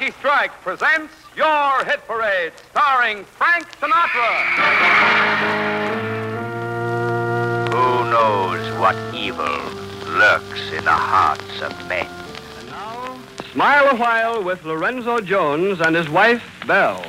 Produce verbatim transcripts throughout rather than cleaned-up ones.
Lucky Strike presents Your Hit Parade, starring Frank Sinatra. Who knows what evil lurks in the hearts of men? And now, Smile a While with Lorenzo Jones and his wife, Belle.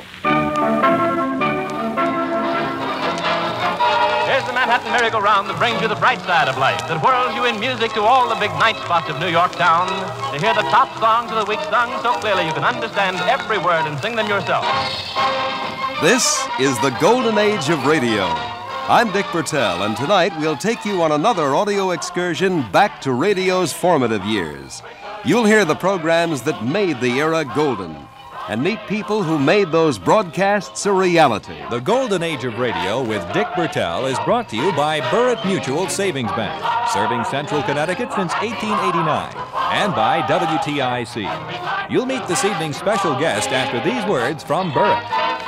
Here's the Manhattan merry-go-round that brings you the bright side of life, that whirls you in music to all the big night spots of New York town, to hear the top songs of the week sung so clearly you can understand every word and sing them yourself. This is the golden age of radio. I'm Dick Bertel, and tonight we'll take you on another audio excursion back to radio's formative years. You'll hear the programs that made the era golden, and meet people who made those broadcasts a reality. The Golden Age of Radio with Dick Bertel is brought to you by Burritt Mutual Savings Bank, serving Central Connecticut since eighteen eighty-nine, and by W T I C. You'll meet this evening's special guest after these words from Burritt.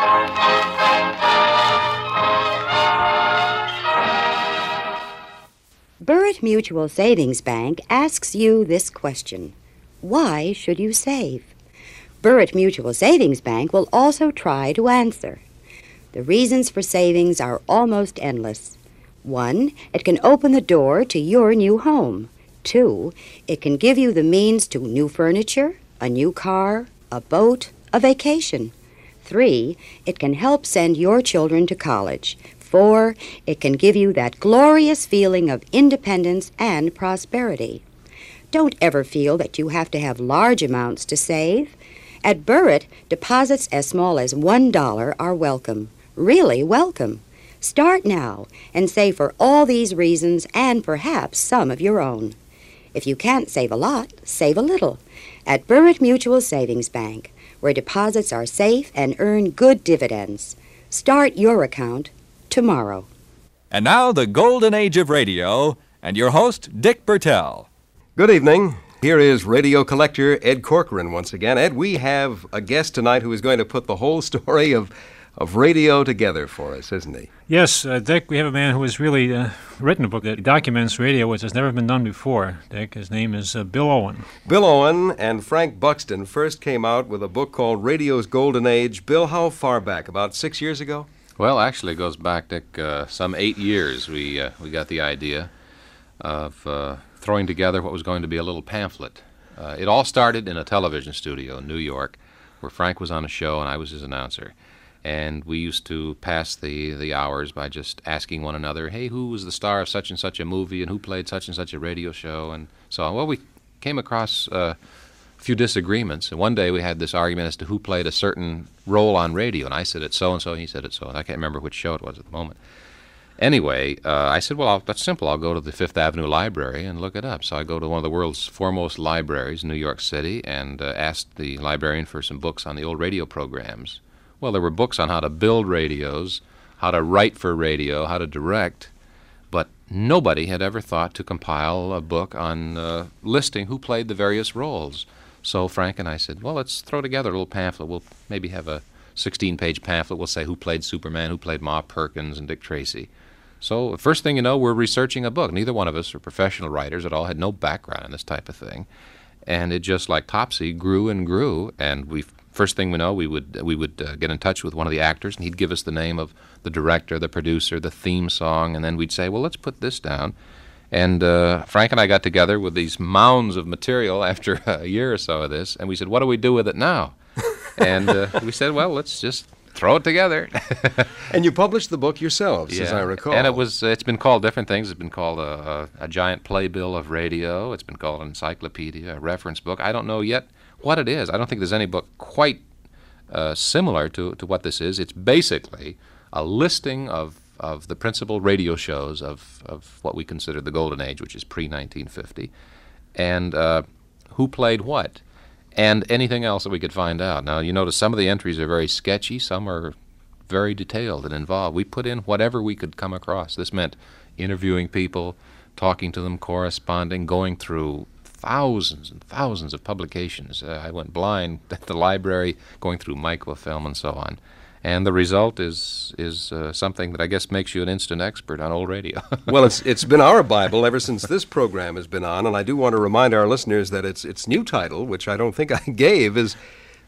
Burritt Mutual Savings Bank asks you this question: why should you save? Burritt Mutual Savings Bank will also try to answer. The reasons for savings are almost endless. One, it can open the door to your new home. Two, it can give you the means to new furniture, a new car, a boat, a vacation. Three, it can help send your children to college. Four, it can give you that glorious feeling of independence and prosperity. Don't ever feel that you have to have large amounts to save. At Burritt, deposits as small as one dollar are welcome, really welcome. Start now and save for all these reasons and perhaps some of your own. If you can't save a lot, save a little. At Burritt Mutual Savings Bank, where deposits are safe and earn good dividends. Start your account tomorrow. And now, the Golden Age of Radio, and your host, Dick Bertel. Good evening. Here is radio collector Ed Corcoran once again. Ed, we have a guest tonight who is going to put the whole story of, of radio together for us, isn't he? Yes, uh, Dick, we have a man who has really uh, written a book that documents radio, which has never been done before. Dick, his name is uh, Bill Owen. Bill Owen and Frank Buxton first came out with a book called Radio's Golden Age. Bill, how far back? About six years ago? Well, actually, it goes back, Dick, uh, some eight years. We uh, we got the idea of uh, throwing together what was going to be a little pamphlet. Uh, it all started in a television studio in New York, where Frank was on a show and I was his announcer. And we used to pass the, the hours by just asking one another, hey, who was the star of such and such a movie, and who played such and such a radio show, and so on. Well, we came across uh, a few disagreements, and one day we had this argument as to who played a certain role on radio, and I said it's so-and-so, and he said it's so, and I can't remember which show it was at the moment. Anyway, uh, I said, well, I'll, that's simple. I'll go to the Fifth Avenue Library and look it up. So I go to one of the world's foremost libraries in New York City and uh, asked the librarian for some books on the old radio programs. Well, there were books on how to build radios, how to write for radio, how to direct, but nobody had ever thought to compile a book on uh, listing who played the various roles. So Frank and I said, well, let's throw together a little pamphlet. We'll maybe have a sixteen-page pamphlet. We'll say who played Superman, who played Ma Perkins and Dick Tracy. So the first thing you know, we're researching a book. Neither one of us are professional writers at all, had no background in this type of thing. And it just, like Topsy, grew and grew. And we, first thing we know, we would we would uh, get in touch with one of the actors, and he'd give us the name of the director, the producer, the theme song, and then we'd say, well, let's put this down. And uh, Frank and I got together with these mounds of material after a year or so of this, and we said, what do we do with it now? and uh, we said, well, let's just throw it together. And you published the book yourselves, yeah. as I recall. And it was, it's been called different things. It's been called a, a, a giant playbill of radio. It's been called an encyclopedia, a reference book. I don't know yet what it is. I don't think there's any book quite uh, similar to, to what this is. It's basically a listing of, of the principal radio shows of, of what we consider the Golden Age, which is pre nineteen fifty, and uh, who played what, and anything else that we could find out. Now, you notice some of the entries are very sketchy, some are very detailed and involved. We put in whatever we could come across. This meant interviewing people, talking to them, corresponding, going through thousands and thousands of publications. Uh, I went blind at the library, going through microfilm and so on. And the result is is uh, something that I guess makes you an instant expert on old radio. Well, it's it's been our Bible ever since this program has been on, and I do want to remind our listeners that its its new title, which I don't think I gave, is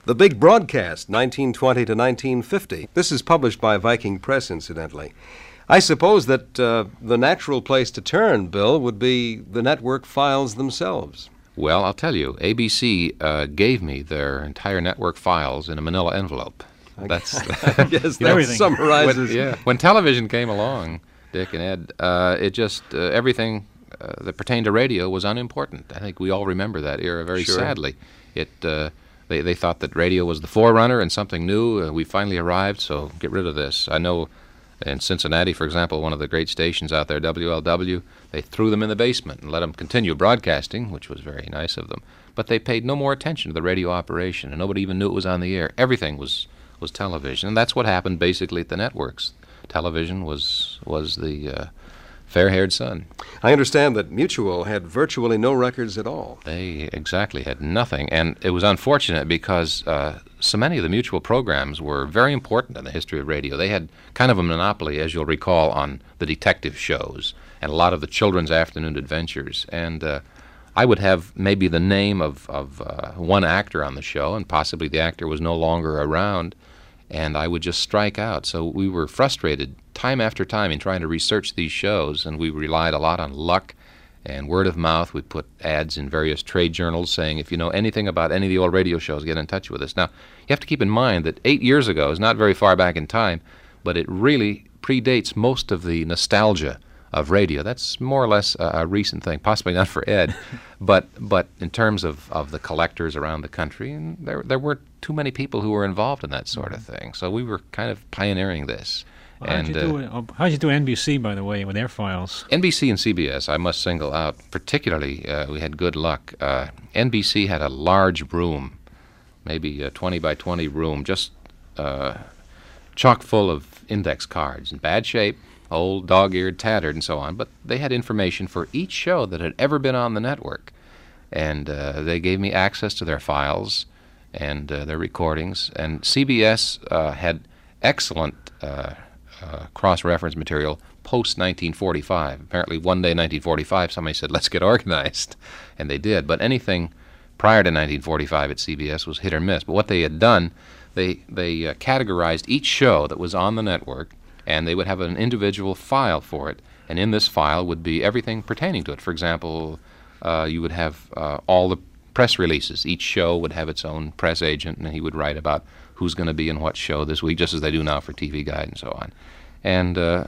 The Big Broadcast, nineteen twenty to nineteen fifty. This is published by Viking Press, incidentally. I suppose that uh, the natural place to turn, Bill, would be the network files themselves. Well, I'll tell you, A B C uh, gave me their entire network files in a manila envelope. That's I guess that Everything. summarizes. When, yeah. When television came along, Dick and Ed, uh, it just, uh, everything uh, that pertained to radio was unimportant. I think we all remember that era very Sure. sadly. It, uh, they, they thought that radio was the forerunner and something new. Uh, we finally arrived, so get rid of this. I know in Cincinnati, for example, one of the great stations out there, W L W, they threw them in the basement and let them continue broadcasting, which was very nice of them. But they paid no more attention to the radio operation, and nobody even knew it was on the air. Everything was, was television, and that's what happened basically at the networks. Television was, was the uh, fair-haired son. I understand that Mutual had virtually no records at all. They exactly had nothing, and it was unfortunate because uh, so many of the Mutual programs were very important in the history of radio. They had kind of a monopoly, as you'll recall, on the detective shows and a lot of the children's afternoon adventures. And uh, I would have maybe the name of, of uh, one actor on the show, and possibly the actor was no longer around, and I would just strike out. So we were frustrated time after time in trying to research these shows, and we relied a lot on luck and word of mouth. We'd put ads in various trade journals saying, if you know anything about any of the old radio shows, get in touch with us. Now, you have to keep in mind that eight years ago is not very far back in time, but it really predates most of the nostalgia of radio. That's more or less a, a recent thing, possibly not for Ed, but but in terms of, of the collectors around the country, and there there weren't too many people who were involved in that sort of thing. So we were kind of pioneering this. Well, how'd, and, you do, uh, how'd you do N B C, by the way, with their files? N B C and C B S, I must single out. Particularly, uh, we had good luck. Uh, N B C had a large room, maybe a twenty by twenty room, just uh, chock full of index cards in bad shape, old, dog-eared, tattered, and so on. But they had information for each show that had ever been on the network. And uh, they gave me access to their files and uh, their recordings. And C B S uh, had excellent uh, uh, cross-reference material post nineteen forty-five. Apparently one day in nineteen forty-five somebody said, let's get organized. And they did. But anything prior to nineteen forty-five at C B S was hit or miss. But what they had done, they, they uh, categorized each show that was on the network, and they would have an individual file for it. And in this file would be everything pertaining to it. For example, uh, you would have uh, all the press releases. Each show would have its own press agent, and he would write about who's going to be in what show this week, just as they do now for T V Guide and so on. And uh,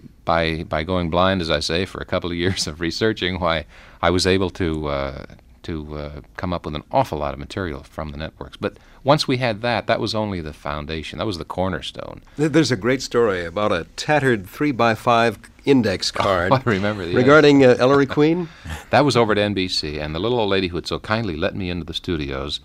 by by going blind, as I say, for a couple of years of researching, why I was able to uh, to uh, come up with an awful lot of material from the networks. But once we had that, that was only the foundation. That was the cornerstone. There's a great story about a tattered three by five index card. Oh, I remember the regarding uh, Ellery Queen. That was over at N B C, and the little old lady who had so kindly let me into the studios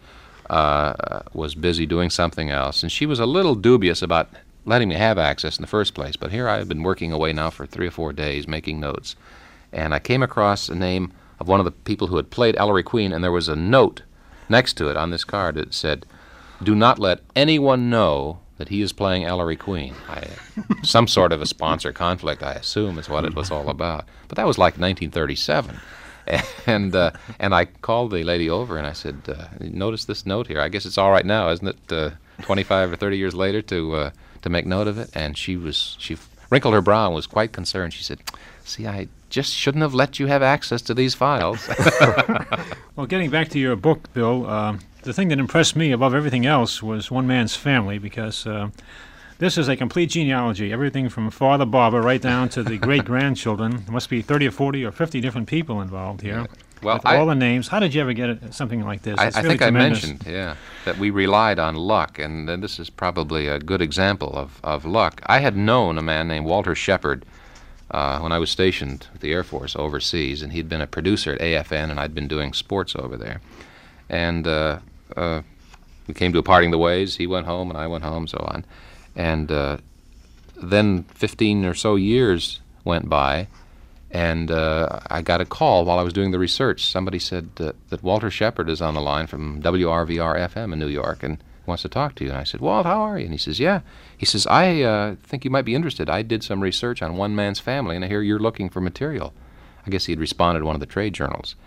uh, was busy doing something else, and she was a little dubious about letting me have access in the first place. But here I had been working away now for three or four days, making notes, and I came across a name of one of the people who had played Ellery Queen, and there was a note next to it on this card that said, "Do not let anyone know that he is playing Ellery Queen." I, some sort of a sponsor conflict, I assume, is what it was all about. But that was like nineteen thirty-seven. And uh, and I called the lady over and I said, uh, "Notice this note here. I guess it's all right now, isn't it? Uh, twenty-five or thirty years later to uh, to make note of it." And she was she wrinkled her brow and was quite concerned. She said, "See, I just shouldn't have let you have access to these files." Well, getting back to your book, Bill, uh, the thing that impressed me above everything else was one man's family, because uh, this is a complete genealogy. Everything from Father Barber right down to the great-grandchildren. There must be thirty or forty or fifty different people involved here. Well, with I- all the names. How did you ever get it, something like this? I, It's I really think I tremendous. mentioned, yeah, that we relied on luck, and, and this is probably a good example of, of luck. I had known a man named Walter Shepard uh, when I was stationed with the Air Force overseas, and he'd been a producer at A F N, and I'd been doing sports over there. And uh, uh, we came to a parting of the ways. He went home, and I went home, so on. And uh, then fifteen or so years went by, and uh, I got a call while I was doing the research. Somebody said uh, that Walter Shepard is on the line from W R V R F M in New York and wants to talk to you. And I said, "Walt, how are you?" And he says, "Yeah." He says, "I uh, think you might be interested. I did some research on one man's family, and I hear you're looking for material." I guess he had responded to one of the trade journals.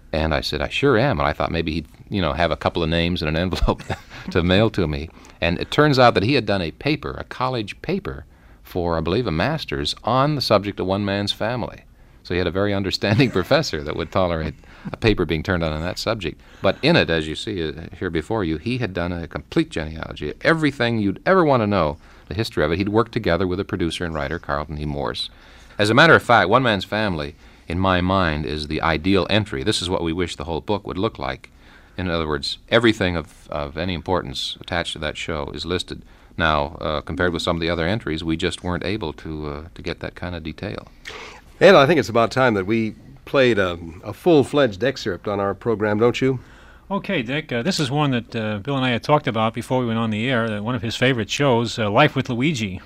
And I said, I sure am. And I thought maybe he'd, you know, have a couple of names in an envelope to mail to me. And it turns out that he had done a paper, a college paper, for, I believe, a master's on the subject of one man's family. So he had a very understanding professor that would tolerate a paper being turned on on that subject. But in it, as you see uh, here before you, he had done a complete genealogy. Everything you'd ever want to know, the history of it, he'd worked together with a producer and writer, Carlton E. Morse. As a matter of fact, One Man's Family, in my mind, is the ideal entry. This is what we wish the whole book would look like. In other words, everything of, of any importance attached to that show is listed. Now, uh, compared with some of the other entries, we just weren't able to uh, to get that kind of detail. And I think it's about time that we played a, a full-fledged excerpt on our program, don't you? Okay, Dick. Uh, this is one that uh, Bill and I had talked about before we went on the air, uh, one of his favorite shows, uh, Life with Luigi.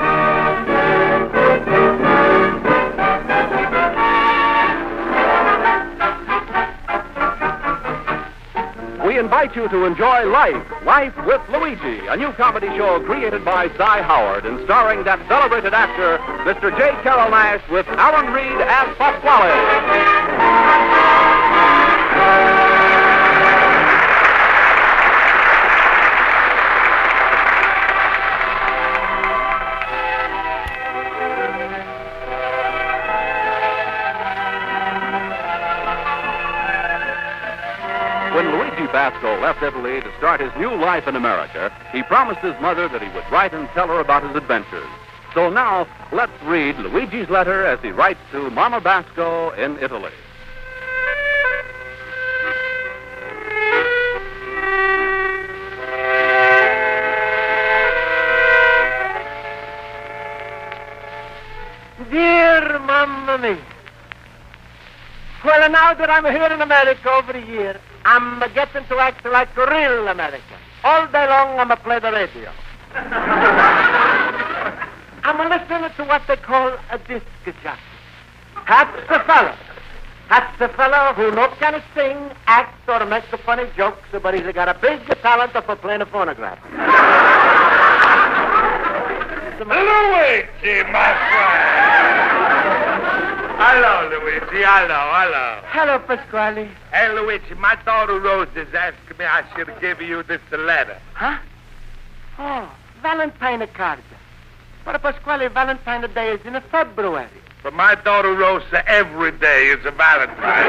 We invite you to enjoy Life, Life with Luigi, a new comedy show created by Cy Howard and starring that celebrated actor, Mister J. Carrol Naish, with Alan Reed as Pasquale. When Luigi Basco left Italy to start his new life in America, he promised his mother that he would write and tell her about his adventures. So now, let's read Luigi's letter as he writes to Mama Basco in Italy. Dear Mamma mia. Well, now that I'm here in America over a year, I'm getting to act like a real American. All day long, I'm a play the radio. I'm a listening to what they call a disc jockey. That's the fellow. That's the fellow who not can sing, act, or make the funny jokes, but he's got a big talent for playing a phonograph. Luigi, my friend. Hello, Luigi. Hello, hello. Hello, Pasquale. Hey, Luigi, my daughter Rose is asking me I should give you this letter. Huh? Oh, Valentine card. But, Pasquale, Valentine Day is in February. For my daughter Rosa, every day is a Valentine.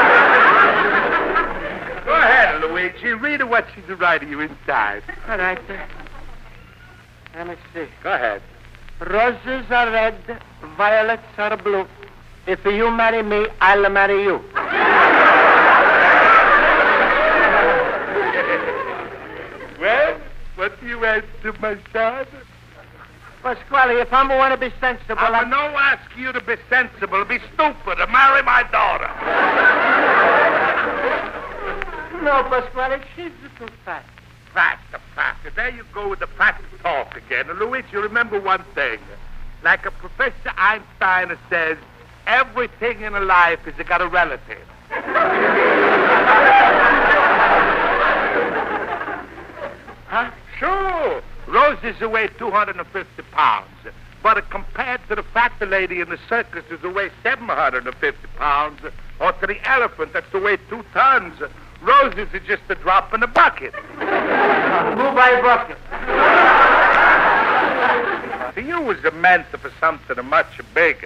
Go ahead, Luigi. Read her what she's writing you inside. All right. Uh, let me see. Go ahead. Roses are red, violets are blue. If you marry me, I'll marry you. Well, what do you answer, my son? Pasquale, if I'm going to be sensible... I will no ask you to be sensible, be stupid, to marry my daughter. No, Pasquale, she's too fat. Fat, the fat. There you go with the fat talk again. And Luigi, remember one thing. Like a Professor Einstein says, everything in life has got a relative. Huh? Sure. Roses weigh two hundred fifty pounds. But compared to the fat lady in the circus who's weigh seven hundred fifty pounds, or to the elephant that's weigh two tons, Roses is just a drop in the bucket. Move by bucket. To you was meant for something much bigger.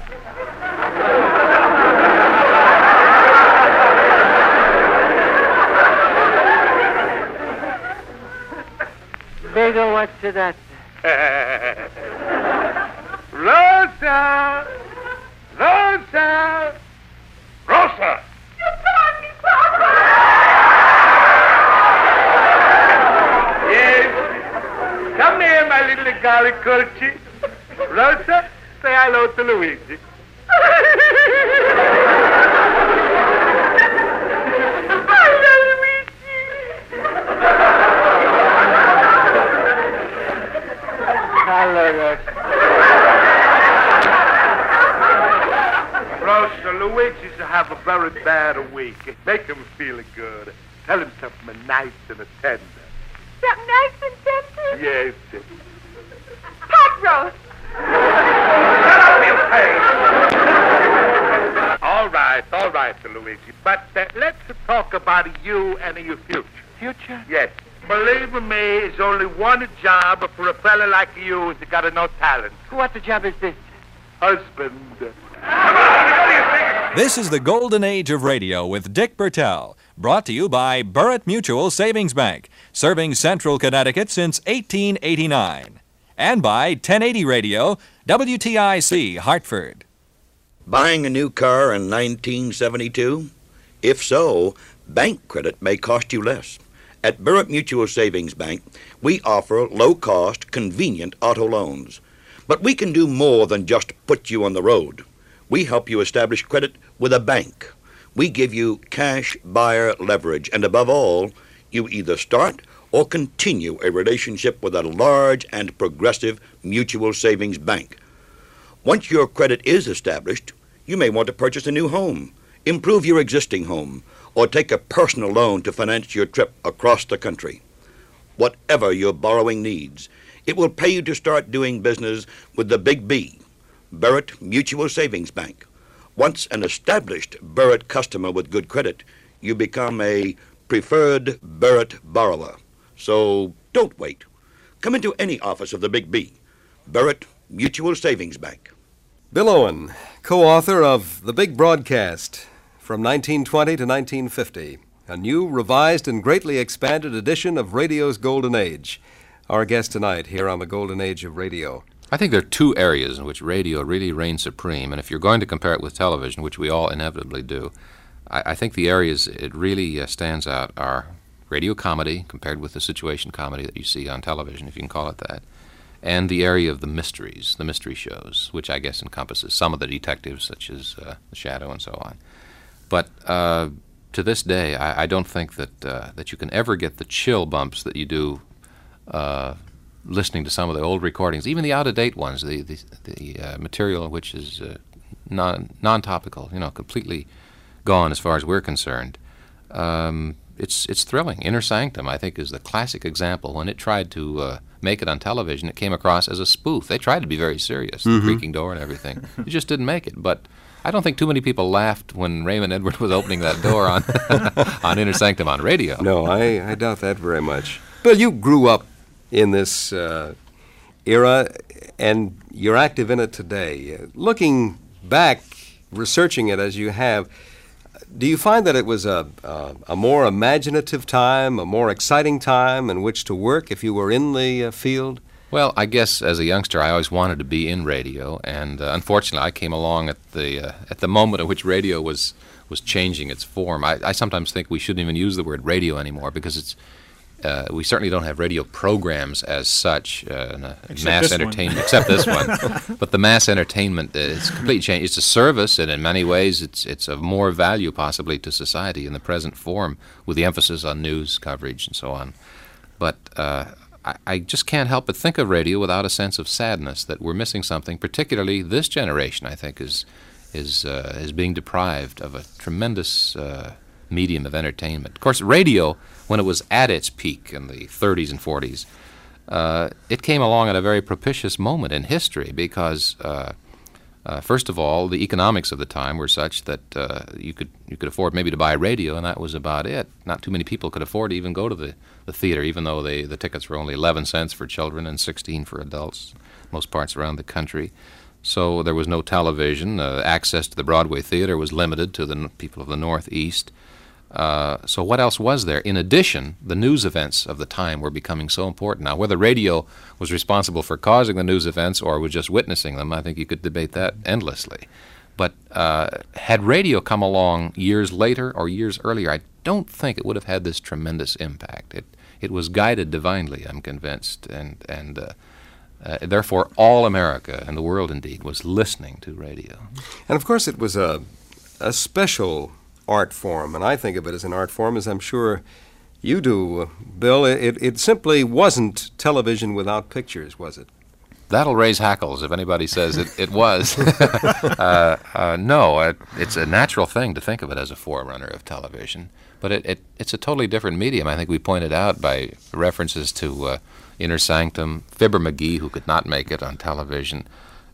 Bigger, what's that? Rosa! Rosa! Rosa! You found me, Papa! Yes? Come here, my little golly culture. Rosa, say hello to Luigi. Hello, Rosa. Rosa, Luigi's have a very bad week. Make him feel good. Tell him something nice and tender. Something nice and tender? Yes. Pot roast. Shut up, you face. All right, all right, Luigi. But uh, let's talk about you and your future. Future? Yes. Believe me, there's only one job for a fella like you who's got no talent. What the job is this? Husband. This is the Golden Age of Radio with Dick Bertel, brought to you by Burritt Mutual Savings Bank, serving Central Connecticut since eighteen eighty-nine. And by ten eighty Radio, W T I C, Hartford. Buying a new car in nineteen seventy-two? If so, bank credit may cost you less. At Burritt Mutual Savings Bank, we offer low-cost, convenient auto loans. But we can do more than just put you on the road. We help you establish credit with a bank. We give you cash buyer leverage, and above all, you either start or continue a relationship with a large and progressive mutual savings bank. Once your credit is established, you may want to purchase a new home, improve your existing home, or take a personal loan to finance your trip across the country. Whatever your borrowing needs, it will pay you to start doing business with the Big B, Burritt Mutual Savings Bank. Once an established Burritt customer with good credit, you become a preferred Burritt borrower. So don't wait. Come into any office of the Big B, Burritt Mutual Savings Bank. Bill Owen, co-author of The Big Broadcast, from nineteen twenty to nineteen fifty, a new, revised, and greatly expanded edition of radio's Golden Age. Our guest tonight here on the Golden Age of Radio. I think there are two areas in which radio really reigns supreme, and if you're going to compare it with television, which we all inevitably do, I, I think the areas it really uh, stands out are radio comedy compared with the situation comedy that you see on television, if you can call it that, and the area of the mysteries, the mystery shows, which I guess encompasses some of the detectives, such as uh, The Shadow and so on. But uh, to this day, I, I don't think that uh, that you can ever get the chill bumps that you do uh, listening to some of the old recordings, even the out-of-date ones, the the, the uh, material which is uh, non non-topical, you know, completely gone as far as we're concerned. Um, it's it's thrilling. Inner Sanctum, I think, is the classic example. When it tried to uh, make it on television, it came across as a spoof. They tried to be very serious, Mm-hmm. the creaking door and everything. It just didn't make it. But I don't think too many people laughed when Raymond Edward was opening that door on on Inner Sanctum on radio. No, I, I doubt that very much. Bill, you grew up in this uh, era, and you're active in it today. Uh, looking back, researching it as you have, do you find that it was a, a, a more imaginative time, a more exciting time in which to work if you were in the uh, field? Well, I guess as a youngster, I always wanted to be in radio, and uh, unfortunately, I came along at the uh, at the moment at which radio was was changing its form. I, I sometimes think we shouldn't even use the word radio anymore because it's uh, we certainly don't have radio programs as such, uh, mass entertainment, except this one. But the mass entertainment is completely changed. It's a service, and in many ways, it's it's of more value possibly to society in the present form, with the emphasis on news coverage and so on. But uh, I, I just can't help but think of radio without a sense of sadness that we're missing something. Particularly this generation, I think, is is uh, is being deprived of a tremendous uh, medium of entertainment. Of course, radio, when it was at its peak in the thirties and forties, uh, it came along at a very propitious moment in history because, uh, uh, first of all, the economics of the time were such that uh, you could you could afford maybe to buy a radio, and that was about it. Not too many people could afford to even go to the, the theater, even though they, the tickets were only eleven cents for children and sixteen for adults, most parts around the country. So there was no television. Uh, access to the Broadway theater was limited to the n- people of the Northeast. Uh, so what else was there? In addition, the news events of the time were becoming so important. Now, whether radio was responsible for causing the news events or was just witnessing them, I think you could debate that endlessly. But uh, had radio come along years later or years earlier, I don't think it would have had this tremendous impact. It it was guided divinely, I'm convinced, and and uh, uh, therefore all America and the world, indeed, was listening to radio. And of course, it was a a special art form, and I think of it as an art form, as I'm sure you do, uh, Bill. It, it simply wasn't television without pictures, was it? That'll raise hackles if anybody says it, it was. uh, uh, no, it, it's a natural thing to think of it as a forerunner of television, but it, it, it's a totally different medium. I think we pointed out by references to uh, Inner Sanctum, Fibber McGee, who could not make it on television,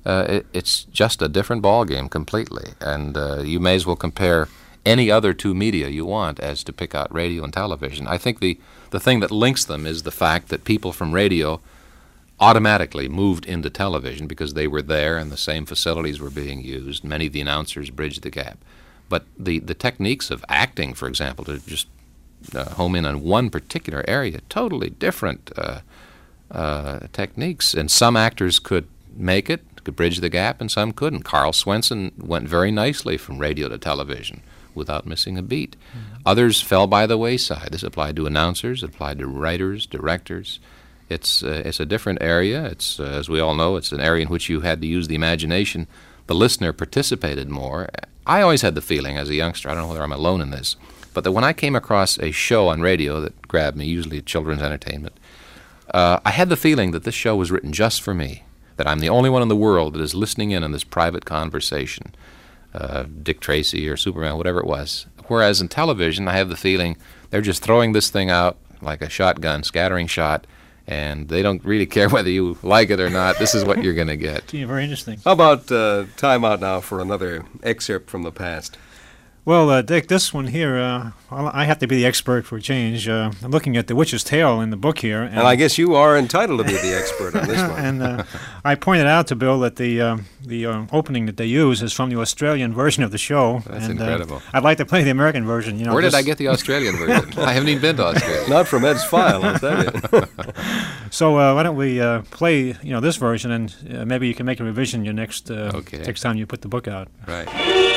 uh, it, it's just a different ballgame completely. And uh, you may as well compare any other two media you want as to pick out radio and television. I think the, the thing that links them is the fact that people from radio automatically moved into television because they were there and the same facilities were being used. Many of the announcers bridged the gap. But the, the techniques of acting, for example, to just uh, home in on one particular area, totally different uh, uh, techniques. And some actors could make it, could bridge the gap, and some couldn't. Carl Swenson went very nicely from radio to television without missing a beat. Mm-hmm. Others fell by the wayside. This applied to announcers, it applied to writers, directors. It's uh, it's a different area. It's uh, as we all know, it's an area in which you had to use the imagination. The listener participated more. I always had the feeling as a youngster, I don't know whether I'm alone in this, but that when I came across a show on radio that grabbed me, usually children's entertainment, uh, I had the feeling that this show was written just for me, that I'm the only one in the world that is listening in on this private conversation, uh, Dick Tracy or Superman, whatever it was. Whereas in television, I have the feeling they're just throwing this thing out like a shotgun, scattering shot, and they don't really care whether you like it or not. This is what you're going to get. Yeah, very interesting. How about uh, time out now for another excerpt from the past? Well, uh, Dick, this one here, uh, well, I have to be the expert for a change. Uh, I'm looking at The Witch's Tale in the book here. And, and I guess you are entitled to be the expert on this one. And uh, I pointed out to Bill that the uh, the uh, opening that they use is from the Australian version of the show. That's and, incredible. Uh, I'd like to play the American version. You know, Where did just... I get the Australian version? I haven't even been to Australia. Not from Ed's file, I'll tell you. So uh, why don't we uh, play, you know, this version, and uh, maybe you can make a revision your next uh, okay. next time you put the book out. Right.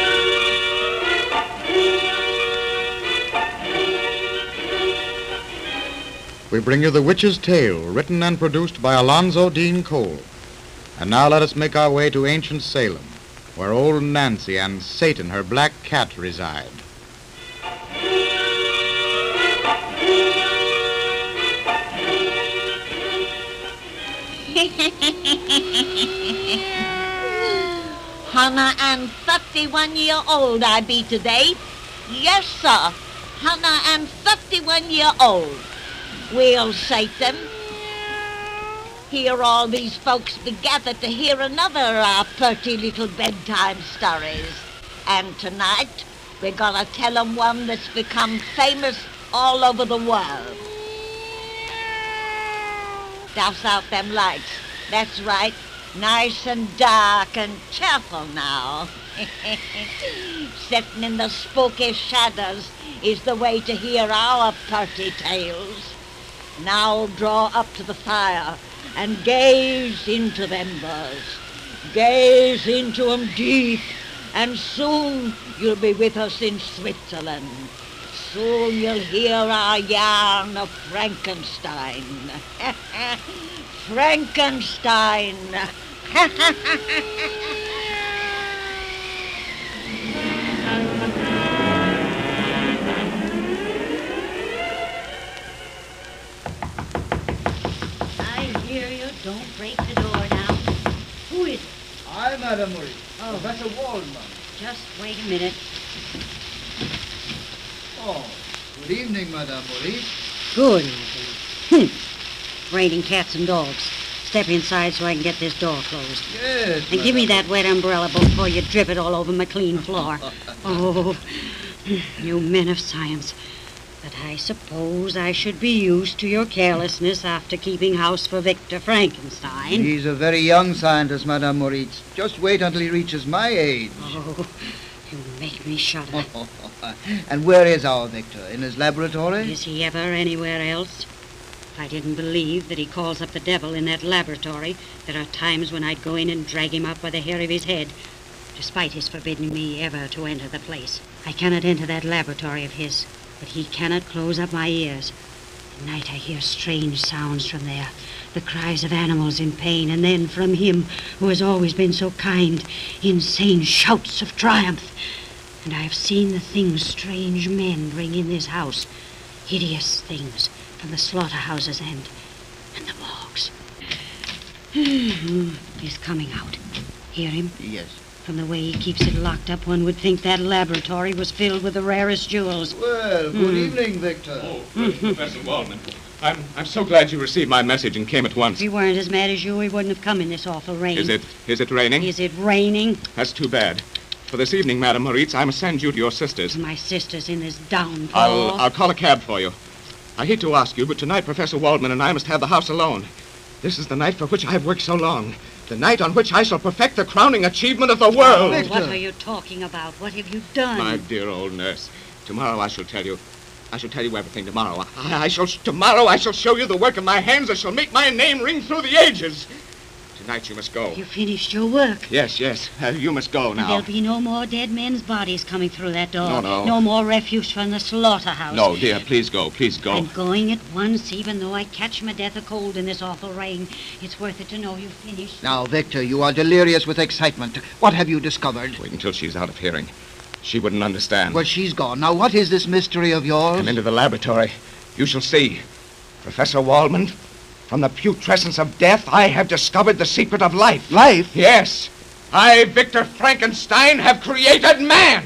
We bring you The Witch's Tale, written and produced by Alonzo Dean Cole. And now let us make our way to ancient Salem, where old Nancy and Satan, her black cat, reside. Hundred and fifty-one year old I be today. Yes, sir. Hundred and fifty-one year old. Well, Satan, here all these folks be gathered to hear another of our pretty little bedtime stories. And tonight, we're gonna tell 'em one that's become famous all over the world. Douse out them lights. That's right. Nice and dark and cheerful now. Sitting in the spooky shadows is the way to hear our pretty tales. Now draw up to the fire and gaze into them embers. Gaze into 'em deep, and soon you'll be with us in Switzerland. Soon you'll hear our yarn of Frankenstein. Frankenstein! Don't break the door now. Who is it? I, Madame Maurice. Oh. Professor Waldman. Just wait a minute. Oh, good evening, Madame Maurice. Good evening. Hm. Raining cats and dogs. Step inside so I can get this door closed. Yes, And give me that wet umbrella before you drip it all over my clean floor. Oh, you men of science. But I suppose I should be used to your carelessness after keeping house for Victor Frankenstein. He's a very young scientist, Madame Moritz. Just wait until he reaches my age. Oh, you make me shudder. And where is our Victor? In his laboratory? Is he ever anywhere else? If I didn't believe that he calls up the devil in that laboratory, there are times when I'd go in and drag him up by the hair of his head, despite his forbidding me ever to enter the place. I cannot enter that laboratory of his, but he cannot close up my ears. At night I hear strange sounds from there, the cries of animals in pain, and then from him, who has always been so kind, insane shouts of triumph. And I have seen the things strange men bring in this house, hideous things from the slaughterhouses and, and the morgues. He's coming out. Hear him? Yes. From the way he keeps it locked up, one would think that laboratory was filled with the rarest jewels. Well, good Mm. evening, Victor. Oh, good, Professor Waldman. I'm I'm so glad you received my message and came at once. If he weren't as mad as you, he wouldn't have come in this awful rain. Is it is it raining? Is it raining? That's too bad. For this evening, Madame Moritz, I must send you to your sisters. My sister's in this downpour. I'll I'll call a cab for you. I hate to ask you, but tonight Professor Waldman and I must have the house alone. This is the night for which I have worked so long. The night on which I shall perfect the crowning achievement of the world. Oh, what are you talking about? What have you done? My dear old nurse, tomorrow I shall tell you. I shall tell you everything tomorrow. I, I shall tomorrow I shall show you the work of my hands that shall make my name ring through the ages. Tonight you must go. You finished your work. Yes, yes. Uh, you must go now. There'll be no more dead men's bodies coming through that door. No, no. No more refuse from the slaughterhouse. No, dear, please go, please go. I'm going at once, even though I catch my death of cold in this awful rain. It's worth it to know you've finished. Now, Victor, you are delirious with excitement. What have you discovered? Wait until she's out of hearing. She wouldn't understand. Well, she's gone. Now, what is this mystery of yours? Come into the laboratory. You shall see. Professor Waldman, from the putrescence of death, I have discovered the secret of life. Life? Yes. I, Victor Frankenstein, have created man.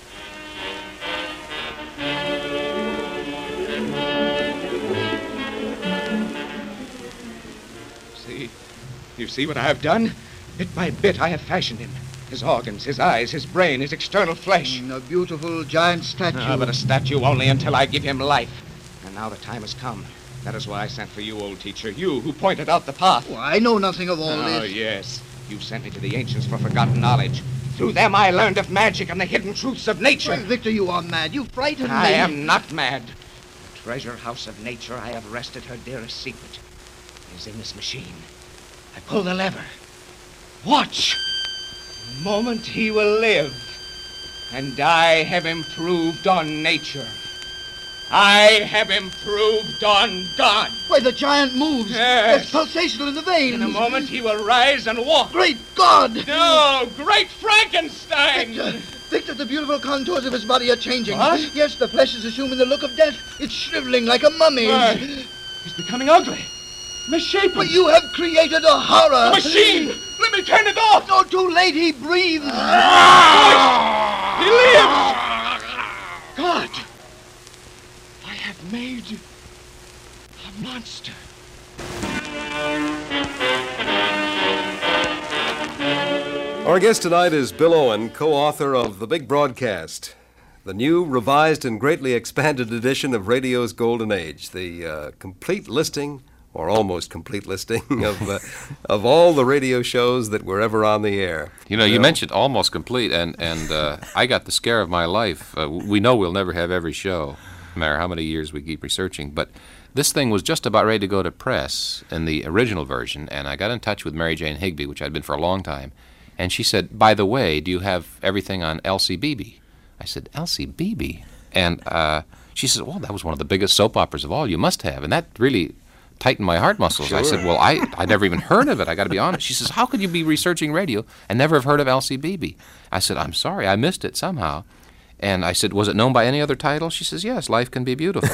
See? You see what I have done? Bit by bit, I have fashioned him. His organs, his eyes, his brain, his external flesh. Mm, a beautiful giant statue. Ah, but a statue only until I give him life. And now the time has come. That is why I sent for you, old teacher. You who pointed out the path. Oh, I know nothing of all oh, this. Oh, yes. You sent me to the ancients for forgotten knowledge. Through them I learned of magic and the hidden truths of nature. Well, Victor, you are mad. You frightened I me. I am not mad. The treasure house of nature I have wrested her dearest secret is in this machine. I pull the lever. Watch. The moment he will live. And I have improved on nature. I have improved on God. Why, the giant moves. Yes. There's pulsation in the veins. In a moment he will rise and walk. Great God! No, great Frankenstein! Victor, Victor, the beautiful contours of his body are changing. What? Yes, the flesh is assuming the look of death. It's shriveling like a mummy. Why, he's becoming ugly. Misshapen. But you have created a horror. A machine! Let me turn it off! No, too late. He breathes. Ah! He lives! God! I have made a monster. Our guest tonight is Bill Owen, co-author of The Big Broadcast, the new, revised, and greatly expanded edition of radio's golden age, the uh, complete listing, or almost complete listing, of uh, of all the radio shows that were ever on the air. You know, you Bill? mentioned almost complete, and, and uh, I got the scare of my life. Uh, we know we'll never have every show, no matter how many years we keep researching, but this thing was just about ready to go to press in the original version, and I got in touch with Mary Jane Higby, which I'd been for a long time, and she said, by the way, do you have everything on Elsie Beebe? I said, Elsie Beebe? And uh, she said, well, that was one of the biggest soap operas of all. You must have. And that really tightened my heart muscles. Sure. I said, well, I, I'd never even heard of it. I got to be honest. She says, how could you be researching radio and never have heard of Elsie Beebe? I said, I'm sorry. I missed it somehow. And I said, was it known by any other title? She says, yes, Life Can Be Beautiful.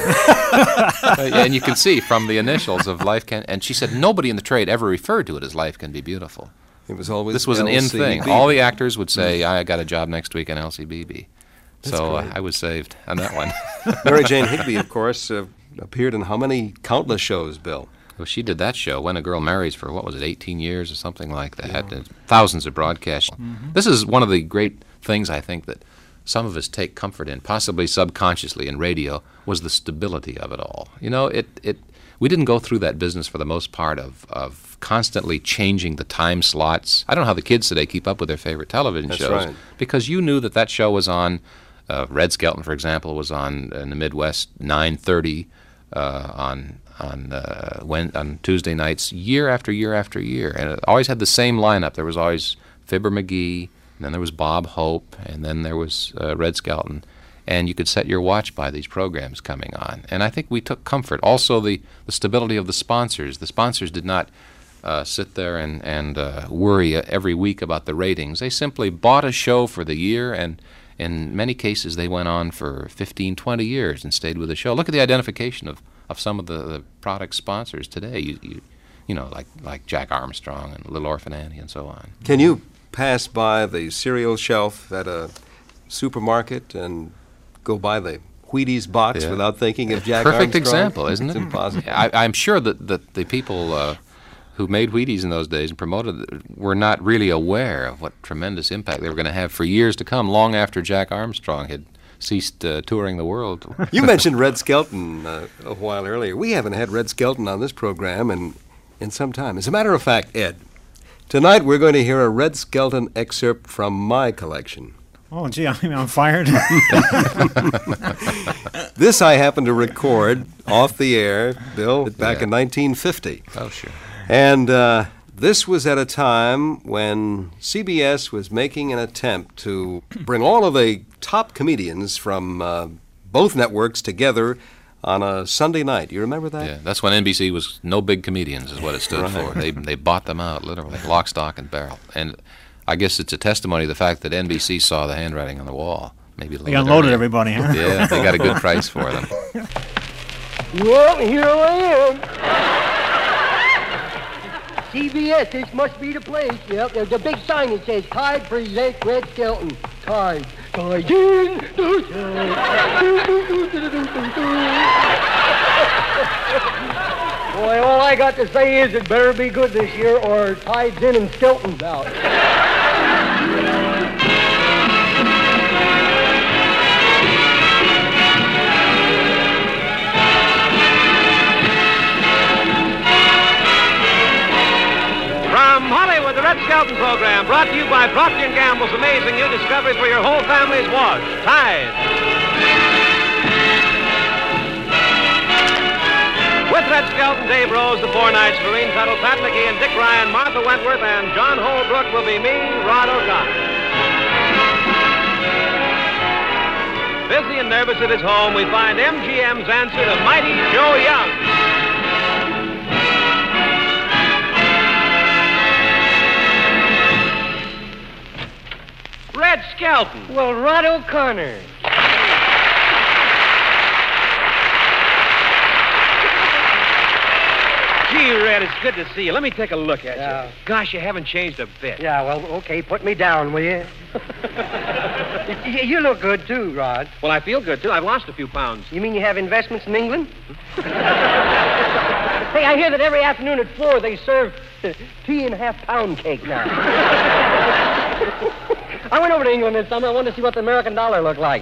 And you can see from the initials of Life Can... And she said, nobody in the trade ever referred to it as Life Can Be Beautiful. It was always This was an in thing. Beebe. All the actors would say, I got a job next week on Elsie Beebe. So uh, I was saved on that one. Mary Jane Higby, of course, uh, appeared in how many countless shows, Bill? Well, she did that show, When a Girl Marries, for, what was it, eighteen years or something like that. Yeah. Thousands of broadcasts. Mm-hmm. This is one of the great things, I think, that some of us take comfort in, possibly subconsciously in radio, was the stability of it all. You know, it, it we didn't go through that business for the most part of, of constantly changing the time slots. I don't know how the kids today keep up with their favorite television That's shows. Right. Because you knew that that show was on, uh, Red Skelton, for example, was on in the Midwest, nine thirty uh, on on uh, when, on Tuesday nights, year after year after year. And it always had the same lineup. There was always Fibber McGee, and then there was Bob Hope, and then there was uh, Red Skelton. And you could set your watch by these programs coming on. And I think we took comfort. Also, the, the stability of the sponsors. The sponsors did not uh, sit there and, and uh, worry every week about the ratings. They simply bought a show for the year, and in many cases they went on for fifteen, twenty years and stayed with the show. Look at the identification of, of some of the, the product sponsors today, you, you, you know, like, like Jack Armstrong and Little Orphan Annie and so on. Can you pass by the cereal shelf at a supermarket and go by the Wheaties box Yeah. without thinking of Jack Perfect Armstrong? example, isn't It's it? impossible. I, I'm sure that, that the people uh, who made Wheaties in those days and promoted it were not really aware of what tremendous impact they were going to have for years to come, long after Jack Armstrong had ceased uh, touring the world. You mentioned Red Skelton uh, a while earlier. We haven't had Red Skelton on this program in, in some time. As a matter of fact, Ed, tonight we're going to hear a Red Skelton excerpt from my collection. Oh, gee, I mean, I'm fired. This I happened to record off the air, Bill, back Yeah. in nineteen fifty. Oh, sure. And uh, this was at a time when C B S was making an attempt to bring all of the top comedians from uh, both networks together on a Sunday night. You remember that? Yeah, that's when N B C was no big comedians, is what it stood Right. for. They they bought them out, literally, lock, stock, and barrel. And I guess it's a testimony to the fact that N B C saw the handwriting on the wall. Maybe a little They bit unloaded earlier. everybody, huh? Yeah, they got a good price for them. Well, here I am. C B S, this must be the place. Yep, there's a big sign that says Tide presents Red Skelton. Tide. Tide in the Boy, all I got to say is it better be good this year or Tide's in and Skelton's out. From Hollywood, the Red Skelton program, brought to you by Procter and Gamble's amazing new discovery for your whole family's wash, Tide. With Red Skelton, Dave Rose, the Four Knights, Lorene Tuttle, Pat McGee, and Dick Ryan, Martha Wentworth, and John Holbrook will be me, Rod O'Connor. Busy and nervous at his home, we find M G M's answer to mighty Joe Young. Red Skelton. Well, Rod O'Connor. Gee, Red, it's good to see you. Let me take a look at Yeah. you. Gosh, you haven't changed a bit. Yeah, well, okay, put me down, will you? Y- You look good, too, Rod. Well, I feel good, too. I've lost a few pounds. You mean you have investments in England? Hey, I hear that every afternoon at four they serve tea and a half pound cake now. I went over to England this summer. I wanted to see what the American dollar looked like.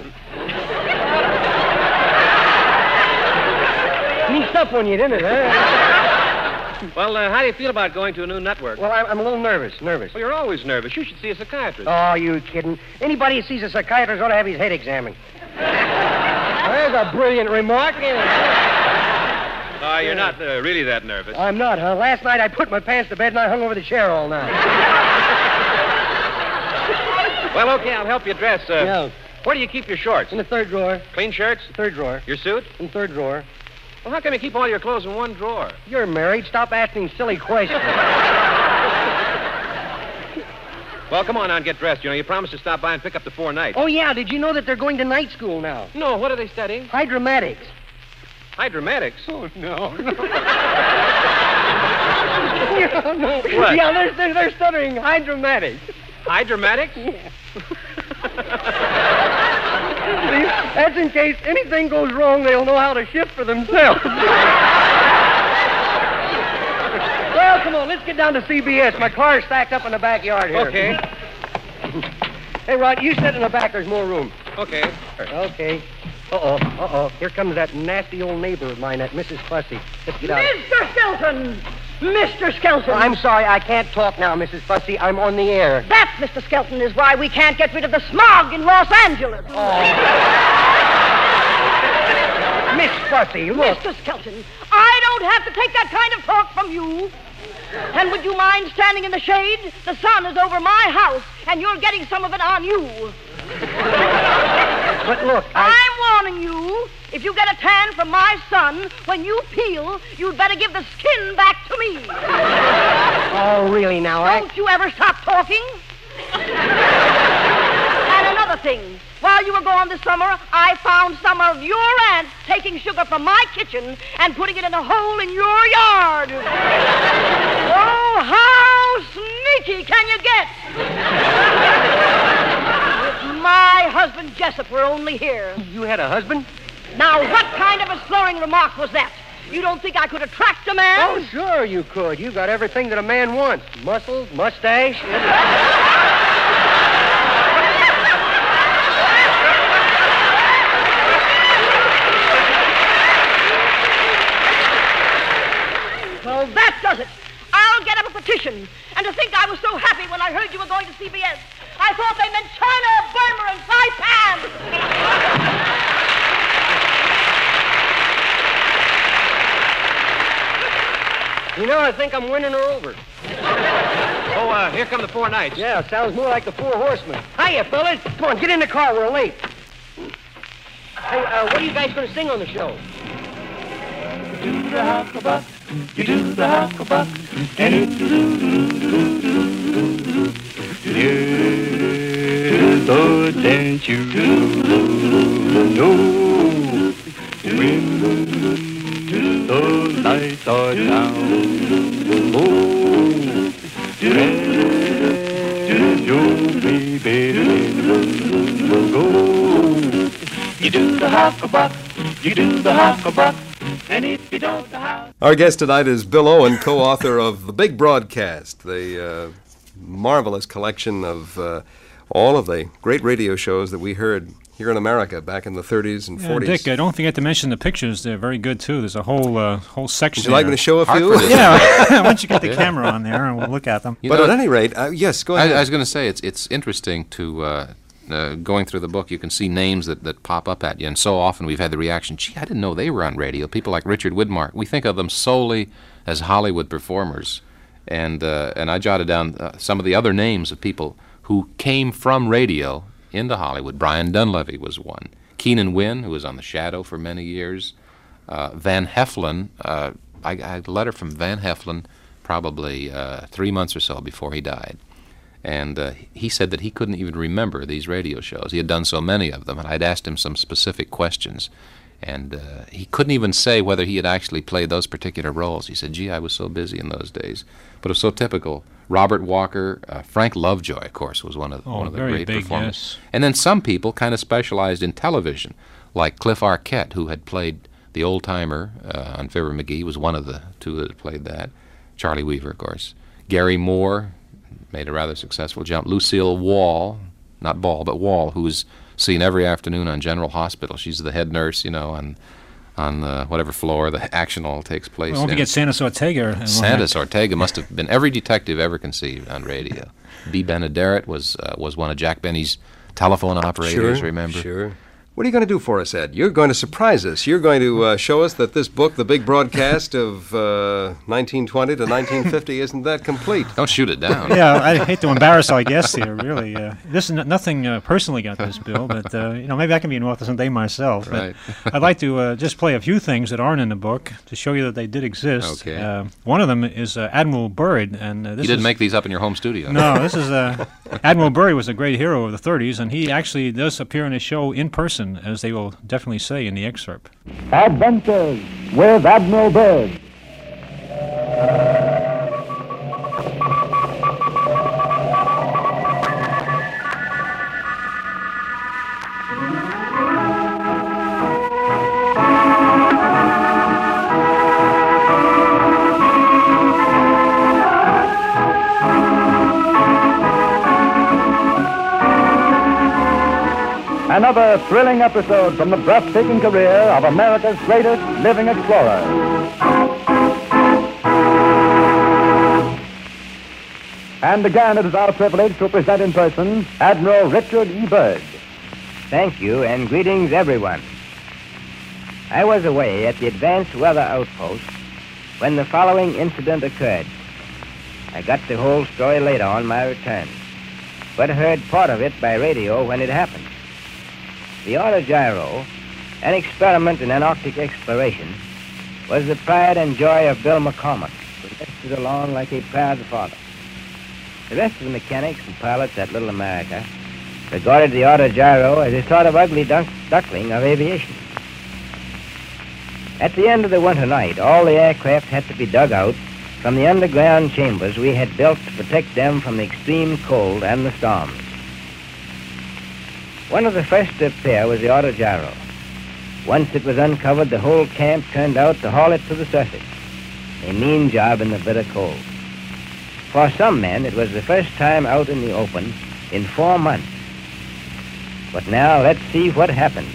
Neat stuff when you didn't it, huh? Well, uh, how do you feel about going to a new network? Well, I'm, I'm a little nervous, nervous. Well, you're always nervous. You should see a psychiatrist. Oh, you kidding? Anybody who sees a psychiatrist ought to have his head examined. There's a brilliant remark. Uh, you're not uh, really that nervous. I'm not, huh? Last night I put my pants to bed and I hung over the chair all night. Well, okay, I'll help you dress. Uh, Yeah. Where do you keep your shorts? In the third drawer. Clean shirts? Third drawer. Your suit? In the third drawer. Well, how come you keep all your clothes in one drawer? You're married. Stop asking silly questions. Well, come on now and get dressed. You know, you promised to stop by and pick up the Four Knights. Oh, yeah. Did you know that they're going to night school now? No, what are they studying? Hydramatics. Hydramatics? Oh, no, no. Yeah, no. What? Yeah, they're, they're, they're studying hydramatics. Hydramatics? Yeah. See, that's in case anything goes wrong, they'll know how to shift for themselves. Well, come on, let's get down to C B S. My car's stacked up in the backyard here. Okay. Hey, Rod, you sit in the back. There's more room. Okay. Okay. Uh-oh, uh-oh. Here comes that nasty old neighbor of mine, that Missus Fussy. Let's get out. Mister Skelton! Mister Skelton! I'm sorry, I can't talk now, Missus Fussy. I'm on the air. That, Mister Skelton, is why we can't get rid of the smog in Los Angeles. Miss Fussy, look. Mister Skelton, I don't have to take that kind of talk from you. And would you mind standing in the shade? The sun is over my house, and you're getting some of it on you. But look, I... I'm warning you. If you get a tan from my sun, when you peel, you'd better give the skin back to me. Oh, really now, I... Don't you ever stop talking. And another thing. While you were gone this summer, I found some of your ants taking sugar from my kitchen and putting it in a hole in your yard. Oh, how sneaky can you get? If my husband Jessup were only here. You had a husband? Now, what kind of a slurring remark was that? You don't think I could attract a man? Oh, sure you could. You got everything that a man wants. Muscles, mustache. Well, that does it. I'll get up a petition. And to think I was so happy when I heard you were going to C B S. I thought they meant China, Burma, and Saipan. You know, I think I'm winning her over. Oh, uh, here come the four knights. Yeah, sounds more like the four horsemen. Hiya, fellas. Come on, get in the car. We're late. Hey, uh, what are you guys going to sing on the show? You do the hucklebuck, you do the hucklebuck, and you do do do do do do. Yes, oh, dance you know when the lights are down. Oh, let your baby go. You do the hucklebuck, you do the hucklebuck. And if you don't know how... Our guest tonight is Bill Owen, co-author of The Big Broadcast, the uh, marvelous collection of uh, all of the great radio shows that we heard here in America back in the thirties and yeah, forties. Dick, uh, don't forget to mention the pictures. They're very good, too. There's a whole uh, whole section. Would you like there. me to show a few? Yeah, why don't you get the camera on there and we'll look at them. You but know, at any rate, uh, yes, go ahead. I, I was going to say, it's it's interesting to... Uh, Uh, going through the book, you can see names that, that pop up at you, and so often we've had the reaction, gee, I didn't know they were on radio. People like Richard Widmark, we think of them solely as Hollywood performers. And uh, and I jotted down uh, some of the other names of people who came from radio into Hollywood. Brian Dunleavy was one. Keenan Wynn, who was on The Shadow for many years. Uh, Van Heflin, uh, I, I had a letter from Van Heflin probably uh, three months or so before he died. And uh, he said that he couldn't even remember these radio shows. He had done so many of them, and I'd asked him some specific questions. And uh, he couldn't even say whether he had actually played those particular roles. He said, gee, I was so busy in those days. But it was so typical. Robert Walker, uh, Frank Lovejoy, of course, was one of, Oh, one of the very great big, performers. yes. And then some people kind of specialized in television, like Cliff Arquette, who had played the old-timer uh, on Fibber McGee, was one of the two that had played that. Charlie Weaver, of course. Gary Moore made a rather successful jump. Lucille Wall, not Ball, but Wall, who's seen every afternoon on General Hospital. She's the head nurse, you know, on on uh, whatever floor the action all takes place Well, don't in. forget Santos Ortega. Santos Ortega must have been every detective ever conceived on radio. B. Benaderet was uh, was one of Jack Benny's telephone operators, Sure, remember? Sure. What are you going to do for us, Ed? You're going to surprise us. You're going to uh, show us that this book, The Big Broadcast of uh, nineteen twenty to nineteen fifty, isn't that complete. Don't shoot it down. Yeah, I hate to embarrass our guests here, really. Uh, this is n- nothing uh, personally got this, Bill, but, uh, you know, maybe I can be an author someday myself. But Right. I'd like to uh, just play a few things that aren't in the book to show you that they did exist. Okay. Uh, one of them is uh, Admiral Byrd. And, uh, this You didn't is, make these up in your home studio. No, this is... Uh, Admiral Byrd was a great hero of the thirties, and he actually does appear in his show in person, as they will definitely say in the excerpt. Adventures with Admiral Byrd. Another thrilling episode from the breathtaking career of America's greatest living explorer. And again, it is our privilege to present in person Admiral Richard E. Byrd. Thank you, and greetings, everyone. I was away at the Advanced Weather Outpost when the following incident occurred. I got the whole story later on my return, but heard part of it by radio when it happened. The autogyro, an experiment in Antarctic exploration, was the pride and joy of Bill McCormick, who rested along like a proud father. The rest of the mechanics and pilots at Little America regarded the autogyro as a sort of ugly duck- duckling of aviation. At the end of the winter night, all the aircraft had to be dug out from the underground chambers we had built to protect them from the extreme cold and the storms. One of the first to appear was the autogyro. Once it was uncovered, the whole camp turned out to haul it to the surface. A mean job in the bitter cold. For some men, it was the first time out in the open in four months. But now, let's see what happened.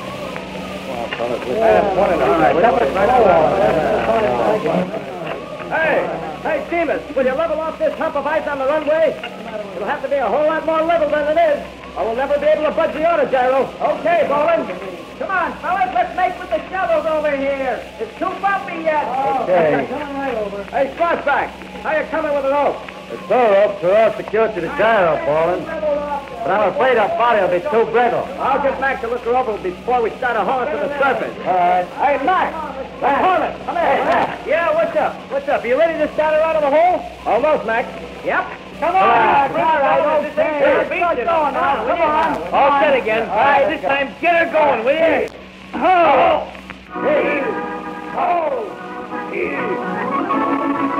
Hey, hey, Seamus, will you level off this hump of ice on the runway? It'll have to be a whole lot more level than it is, or we'll never be able to budge the auto gyro. Okay, Bolin. Come on, fellas, let's make with the shovels over here. It's too bumpy yet. Okay. Coming right over. Hey, Crossback, how you coming with an rope? The tow rope's well secured to the gyro, Paulin. But I'm afraid our body will be too brittle. I'll get Mac to look her over before we start a haul to the surface. All right. Hey, Mac! Hey, Hornet, come here. Hey, yeah, what's up? What's up? You ready to start her out of the hole? Almost, Mac. Yep. Come on. All right, okay. Keep going now. Come on. All set again. All right, this time get her going, will you? Oh! Hey! Oh! Hey!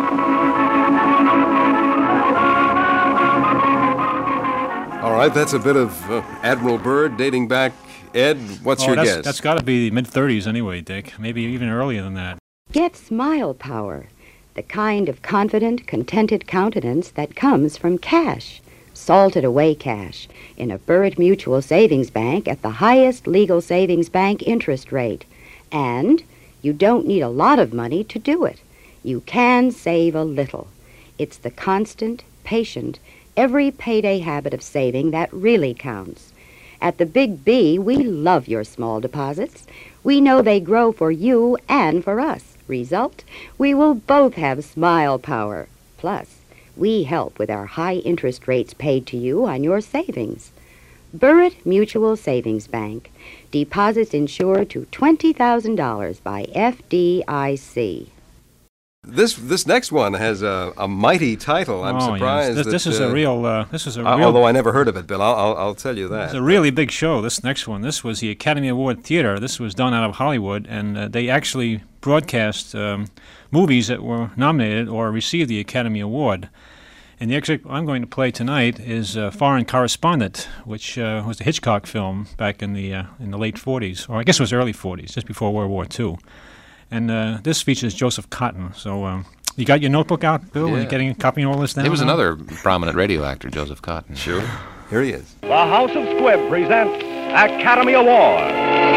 All right, that's a bit of uh, Admiral Byrd dating back. Ed, what's oh, your that's, guess? That's got to be the mid-thirties anyway, Dick. Maybe even earlier than that. Get Smile Power, the kind of confident, contented countenance that comes from cash, salted away cash, in a Burritt Mutual Savings Bank at the highest legal savings bank interest rate. And you don't need a lot of money to do it. You can save a little. It's the constant, patient, every payday habit of saving that really counts. At the Big B, we love your small deposits. We know they grow for you and for us. Result, we will both have Smile Power. Plus, we help with our high interest rates paid to you on your savings. Burritt Mutual Savings Bank. Deposits insured to twenty thousand dollars by F D I C. This this next one has a, a mighty title. I'm oh, surprised. Yes. This, that, this is uh, a real. Uh, this is a uh, real. Although I never heard of it, Bill, I'll I'll, I'll tell you that. It's a really big show. This next one. This was the Academy Award Theater. This was done out of Hollywood, and uh, they actually broadcast um, movies that were nominated or received the Academy Award. And the excerpt I'm going to play tonight is uh, Foreign Correspondent, which uh, was a Hitchcock film back in the uh, in the late forties, or I guess it was early forties, just before World War Two. And uh, this features Joseph Cotton. So. Um, You got your notebook out, Bill? Yeah. And getting copying all this down? He was now? another prominent radio actor, Joseph Cotton. Sure. Here he is. The House of Squibb presents Academy Award.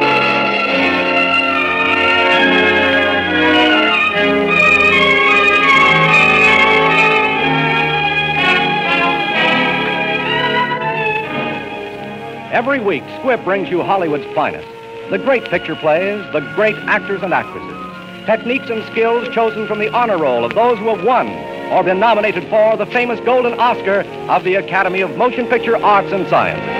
Every week, Squibb brings you Hollywood's finest. The great picture plays, the great actors and actresses. Techniques and skills chosen from the honor roll of those who have won or been nominated for the famous Golden Oscar of the Academy of Motion Picture Arts and Sciences.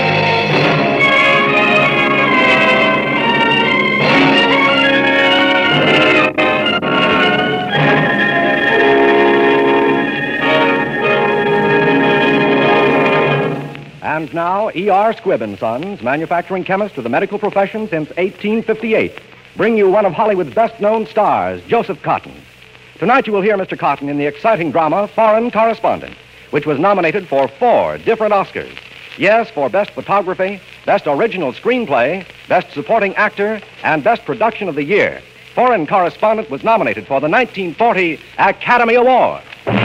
And now, E R. Squibb and Sons, manufacturing chemist to the medical profession since eighteen fifty-eight, bring you one of Hollywood's best-known stars, Joseph Cotton. Tonight you will hear Mister Cotton in the exciting drama Foreign Correspondent, which was nominated for four different Oscars. Yes, for Best Photography, Best Original Screenplay, Best Supporting Actor, and Best Production of the Year. Foreign Correspondent was nominated for the nineteen forty Academy Award.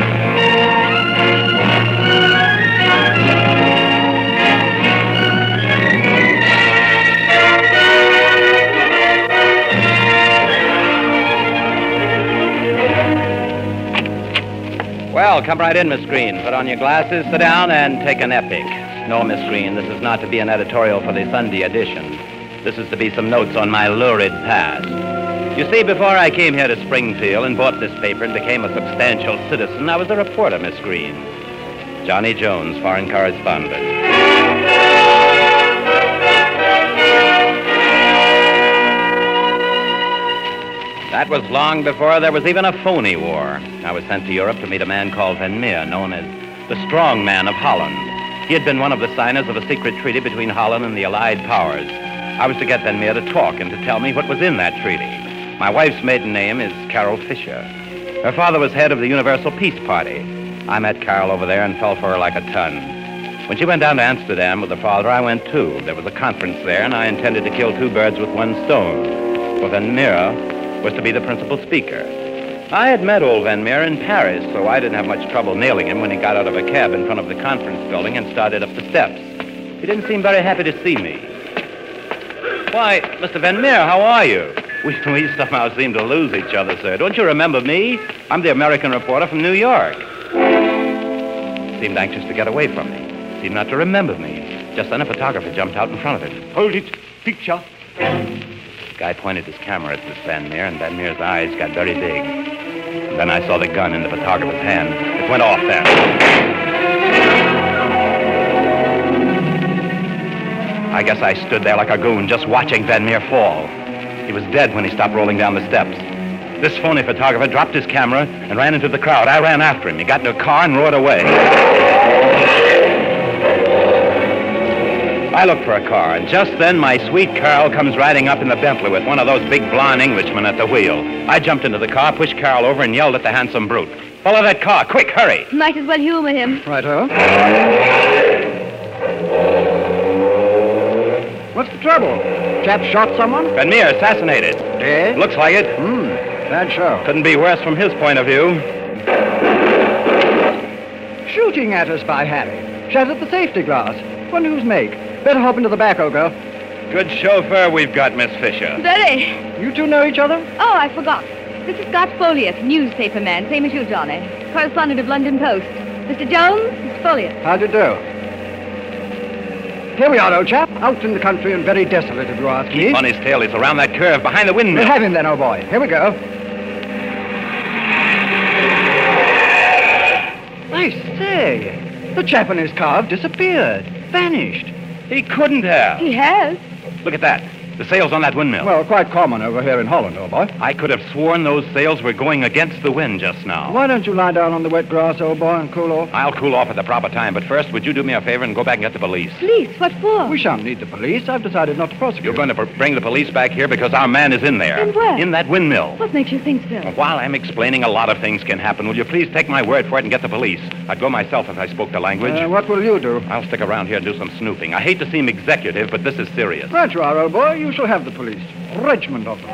Well, come right in, Miss Green. Put on your glasses, sit down, and take an epic. No, Miss Green, this is not to be an editorial for the Sunday edition. This is to be some notes on my lurid past. You see, before I came here to Springfield and bought this paper and became a substantial citizen, I was a reporter, Miss Green. Johnny Jones, Foreign Correspondent. That was long before there was even a phony war. I was sent to Europe to meet a man called Van Meer, known as the Strong Man of Holland. He had been one of the signers of a secret treaty between Holland and the Allied powers. I was to get Van Meer to talk and to tell me what was in that treaty. My wife's maiden name is Carol Fisher. Her father was head of the Universal Peace Party. I met Carol over there and fell for her like a ton. When she went down to Amsterdam with her father, I went too. There was a conference there, and I intended to kill two birds with one stone. For Van Meer was to be the principal speaker. I had met old Van Meer in Paris, so I didn't have much trouble nailing him when he got out of a cab in front of the conference building and started up the steps. He didn't seem very happy to see me. Why, Mister Van Meer, how are you? We, we somehow seem to lose each other, sir. Don't you remember me? I'm the American reporter from New York. Seemed anxious to get away from me. Seemed not to remember me. Just then a photographer jumped out in front of it. Hold it. Picture. The guy pointed his camera at this Van Meer, and Van Meer's eyes got very big. And then I saw the gun in the photographer's hand. It went off then. I guess I stood there like a goon, just watching Van Meer fall. He was dead when he stopped rolling down the steps. This phony photographer dropped his camera and ran into the crowd. I ran after him. He got into a car and roared away. I looked for a car, and just then my sweet Carol comes riding up in the Bentley with one of those big blonde Englishmen at the wheel. I jumped into the car, pushed Carol over, and yelled at the handsome brute. Follow that car, quick, hurry. Might as well humor him. Righto. What's the trouble? Chap shot someone? Van Meer assassinated. Dead? Looks like it. Hmm, bad show. Couldn't be worse from his point of view. Shooting at us by Harry. Shattered the safety glass. Wonder whose make. Better hop into the back, old girl. Good chauffeur we've got, Miss Fisher. Very. You two know each other? Oh, I forgot. This is Scott Folliot, newspaper man, same as you, Johnny. Correspondent of London Post. Mister Jones, Mister Folliot. How do you do? Here we are, old chap. Out in the country and very desolate, if you ask me. Keep on his tail. He's around that curve behind the windmill. We'll have him then, old boy. Here we go. I say, the chap in his car disappeared. Vanished. He couldn't have. He has. Look at that. The sails on that windmill. Well, quite common over here in Holland, old boy. I could have sworn those sails were going against the wind just now. Why don't you lie down on the wet grass, old boy, and cool off? I'll cool off at the proper time, but first, would you do me a favor and go back and get the police? Police? What for? We shan't need the police. I've decided not to prosecute. You're going to br- bring the police back here because our man is in there. In where? In that windmill. What makes you think so? While I'm explaining, a lot of things can happen. Will you please take my word for it and get the police? I'd go myself if I spoke the language. Uh, what will you do? I'll stick around here and do some snooping. I hate to seem executive, but this is serious. Right you are, old boy. You shall have the police. Regiment of them.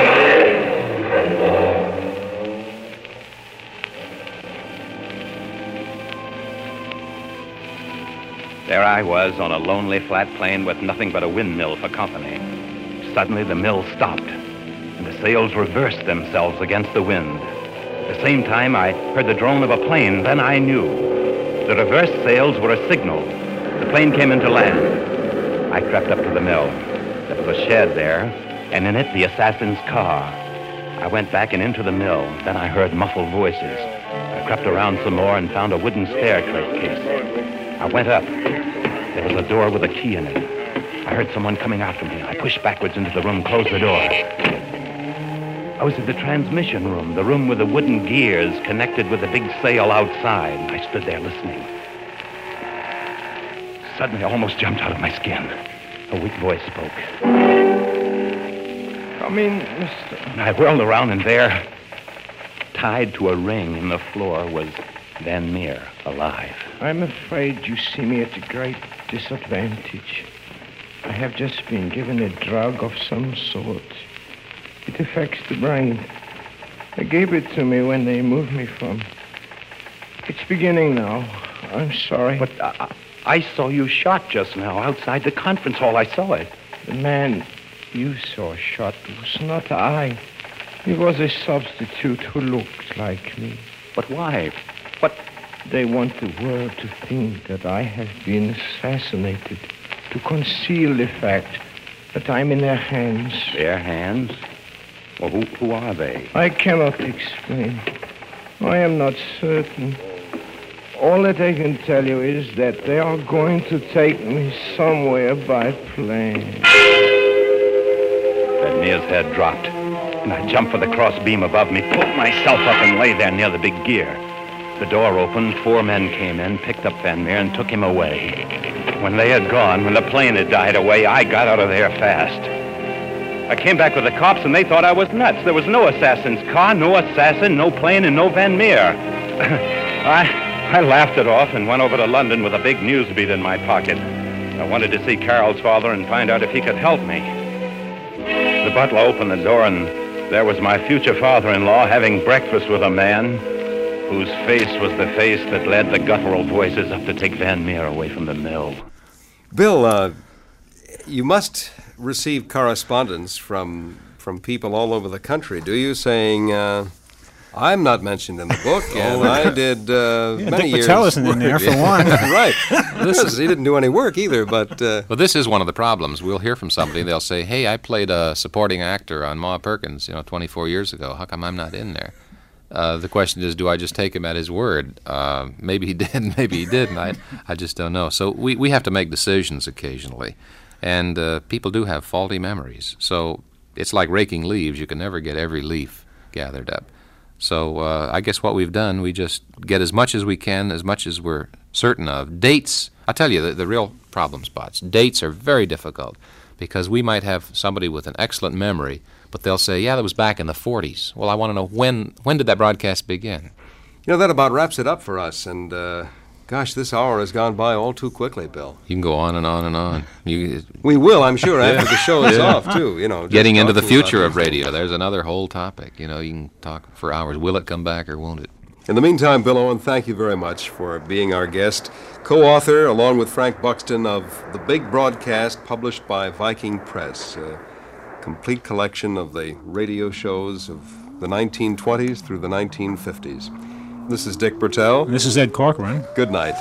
There I was on a lonely flat plain with nothing but a windmill for company. Suddenly the mill stopped, and the sails reversed themselves against the wind. At the same time, I heard the drone of a plane. Then I knew. The reversed sails were a signal. The plane came into land. I crept up to the mill. There was a shed there, and in it the assassin's car. I went back and into the mill. Then I heard muffled voices. I crept around some more and found a wooden staircase. I went up. There was a door with a key in it. I heard someone coming after me. I pushed backwards into the room, closed the door. I was in the transmission room, the room with the wooden gears connected with the big sail outside. I stood there listening. Suddenly, I almost jumped out of my skin. A weak voice spoke. Come in, mister. And I whirled around, and there, tied to a ring in the floor, was Van Meer, alive. I'm afraid you see me at a great disadvantage. I have just been given a drug of some sort. It affects the brain. They gave it to me when they moved me from. It's beginning now. I'm sorry. But I, I saw you shot just now outside the conference hall. I saw it. The man you saw shot was not I. He was a substitute who looked like me. But why? What? They want the world to think that I have been assassinated, to conceal the fact that I'm in their hands. Their hands? Well, who, who are they? I cannot explain. I am not certain. All that I can tell you is that they are going to take me somewhere by plane. Van Meer's head dropped, and I jumped for the cross beam above me, pulled myself up, and lay there near the big gear. The door opened, four men came in, picked up Van Meer, and took him away. When they had gone, when the plane had died away, I got out of there fast. I came back with the cops, and they thought I was nuts. There was no assassin's car, no assassin, no plane, and no Van Meer. I, I laughed it off and went over to London with a big newsbeat in my pocket. I wanted to see Carol's father and find out if he could help me. The butler opened the door, and there was my future father-in-law having breakfast with a man whose face was the face that led the guttural voices up to take Van Meer away from the mill. Bill, uh, you must receive correspondence from from people all over the country, do you, saying, uh, I'm not mentioned in the book, and Oh. I did uh, Yeah, many Dick years. Patel isn't in there, for one. Right. This is, he didn't do any work either, but... Uh, Well, this is one of the problems. We'll hear from somebody, they'll say, hey, I played a supporting actor on Ma Perkins, you know, twenty-four years ago. How come I'm not in there? Uh, the question is, do I just take him at his word? Uh, maybe he did, maybe he didn't. I, I just don't know. So we, we have to make decisions occasionally. And uh, people do have faulty memories. So it's like raking leaves. You can never get every leaf gathered up. So uh, I guess what we've done, we just get as much as we can, as much as we're certain of. Dates, I'll tell you, the, the real problem spots. Dates are very difficult because we might have somebody with an excellent memory, but they'll say, yeah, that was back in the forties. Well, I want to know when when did that broadcast begin? You know, that about wraps it up for us, and uh, gosh, this hour has gone by all too quickly, Bill. You can go on and on and on. You, We will, I'm sure, after Yeah. the show is Yeah. off, too. You know, just Getting into the talking about future of these radio, things. there's another whole topic. You know, you can talk for hours. Will it come back or won't it? In the meantime, Bill Owen, thank you very much for being our guest, co-author, along with Frank Buxton, of The Big Broadcast, published by Viking Press, a complete collection of the radio shows of the nineteen twenties through the nineteen fifties. This is Dick Bertel. This is Ed Corcoran. Good night.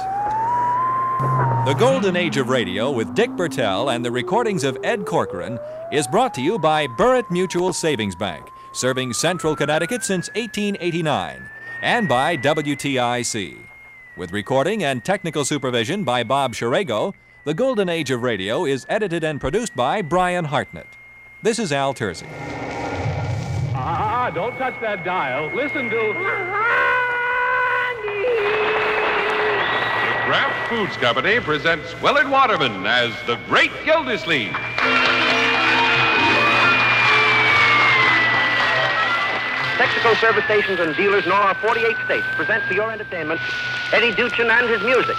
The Golden Age of Radio with Dick Bertel and the recordings of Ed Corcoran is brought to you by Burritt Mutual Savings Bank, serving Central Connecticut since eighteen eighty-nine, and by W T I C. With recording and technical supervision by Bob Shirago, The Golden Age of Radio is edited and produced by Brian Hartnett. This is Al Terzi. Ah, don't touch that dial. Listen to... Kraft Foods Company presents Willard Waterman as the Great Gildersleeve. Texaco service stations and dealers in all our forty-eight states present for your entertainment Eddie Duchin and his music.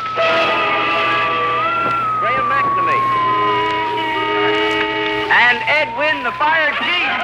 Graham McNamee. And Edwin the Fire Chief.